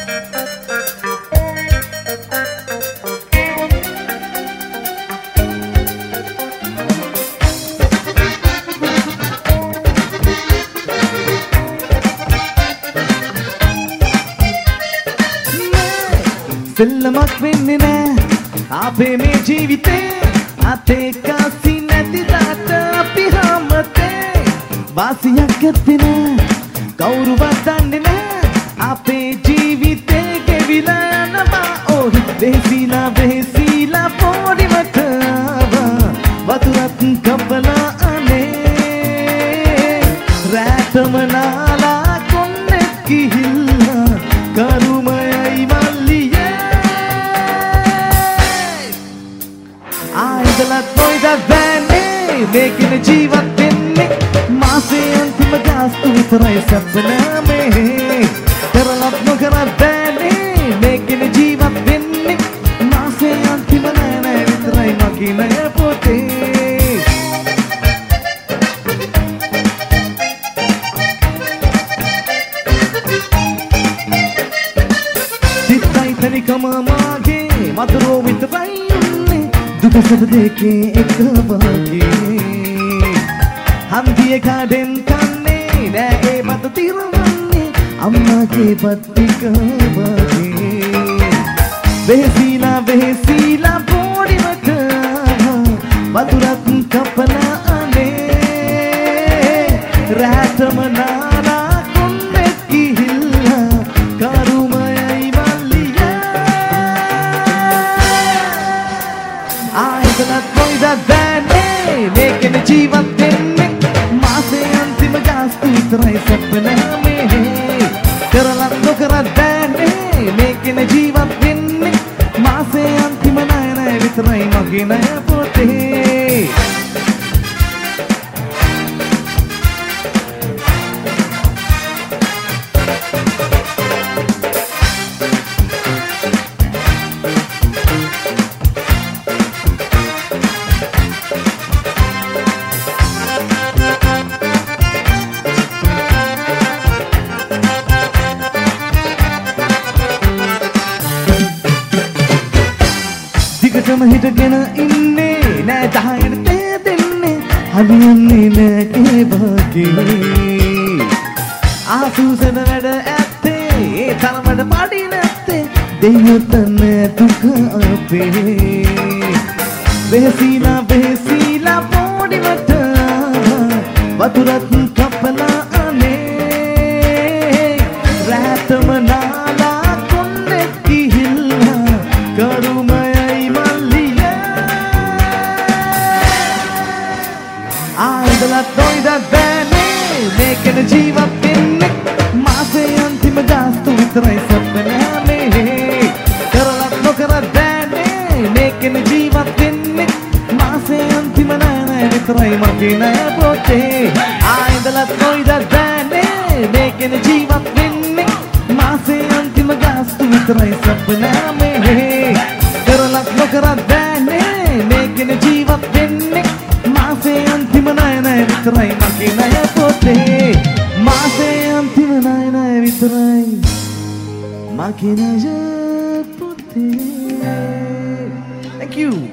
සෙල්ලමක් වෙන්නේ නෑ අපේ මේ ජීවිතේ අතේ කාසි නැති දාට අපි හැමතේ වාසියක් ඇත්තේ නෑ කවුරුවත් දන්නේ නෑ අපේ ජීවිතේ ගෙවිලා යනවා ඕහි වෙහසිලා පොඩිවට වතුරක් කපලා අනේ රැටම නාලා කොන්නෙක් කිහිල්ලා කරුමයයි මල්ලියේ ආයිදලත් නොයිද බෑනේ මේකෙන ජීවත් වෙන්නේ මාසේ අන්තිම ගාස්තු විතරයි සැපනාමේ කරලත් නොකර බෑනේ මේකෙන ජීවත් වෙන්නේ මාසේ අන්තිම නෑ විතරයි මගේ නෑ පොතේ සිතයි තනිකම මාගේ මధుරෝ විතරයි දුක දෙකේ එක වගේ හන්දිය කාඩෙන් කන්නේ නෑ ඒ මත තිරවන්නේ අම්මාගේ පත්තික වගේ වෙහසිලා පොඩිවට වතුරක් කපලා අනේ රැටම නාලා කොන්නෙක් කිහිල්ලා කරුමයයි මල්ලියේ ආයිදලත් නොයිද බෑනේ මේකෙන ජීවත් වෙන්නේ මාසේ අන්තිම ගාස්තු විතරයි සැපනාමේ කරලත් නොකරත් බෑනේ මේකෙන ජීවත් වෙන්නේ මාසේ අන්තිම නෑ විතරයි මගේ නෑ පොතේ දිගටම හිටගෙන ඉන්නේ නෑ දහයට තේ දෙන්නේ හදියන්නේ නෑ ඒ වගේ ආසුසන වැඩ ඇත්තේ ඒ තරමට පාඩි නැත්තේ දෙයොත් නෑ දුක අපේ වෙහසිලා පොඩිවට වතුරක් කපලා අනේ රැටම නාලා කොන්නෙක් කිහිල්ලා කරුමයයි මල්ලියේ ආයිදලත් නොයිද බෑනේ මේකෙන ජීවත් වෙන්නේ මාසේ අන්තිම ගාස්තු විතරයි සැපනාමේ කරලත් නොකරත් බෑනේ මේකෙන ජීවත් වෙන්නේ මාසේ අන්තිම නෑ විතරයි මගේ නෑ පොතේ ආයිදලත් නොයිද බෑනේ මේකෙන ජීවත් වෙන්නේ මාසේ අන්තිම ගාස්තු විතරයි සැපනාමේ කරලත් නොකරත් බෑනේ මේකෙන ජීවත් වෙන්නේ මාසේ අන්තිම නෑ විතරයි මගේ නෑ පොතේ මාසේ අන්තිම නෑ විතරයි මගේ නෑ පොතේ Thank you